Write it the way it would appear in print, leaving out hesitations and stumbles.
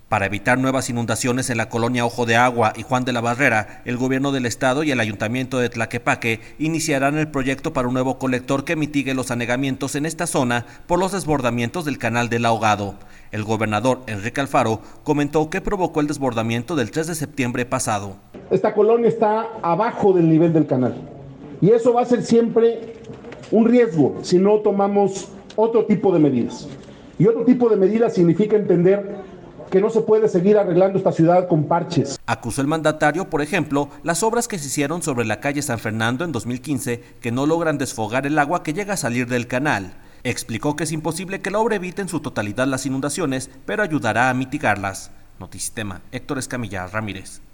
Para evitar nuevas inundaciones en la colonia Ojo de Agua y Juan de la Barrera, el gobierno del estado y el ayuntamiento de Tlaquepaque iniciarán el proyecto para un nuevo colector que mitigue los anegamientos en esta zona por los desbordamientos del canal del Ahogado. El gobernador Enrique Alfaro comentó que provocó el desbordamiento del 3 de septiembre pasado. Esta colonia está abajo del nivel del canal y eso va a ser siempre un riesgo si no tomamos otro tipo de medidas. Y otro tipo de medidas significa entender que no se puede seguir arreglando esta ciudad con parches. Acusó el mandatario, por ejemplo, las obras que se hicieron sobre la calle San Fernando en 2015 que no logran desfogar el agua que llega a salir del canal. Explicó que es imposible que la obra evite en su totalidad las inundaciones, pero ayudará a mitigarlas. Notisistema, Héctor Escamilla Ramírez.